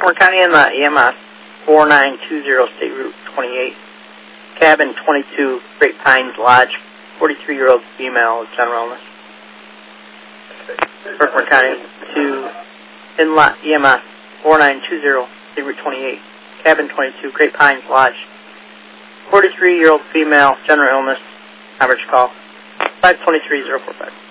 Baltimore County in the EMS 4920 State Route 28, cabin 22, Great Pines Lodge, 43-year-old female, general illness. Baltimore County to in-lot EMS 4920 State Route 28, cabin 22, Great Pines Lodge, 43-year-old female, general illness, average call, 523-045.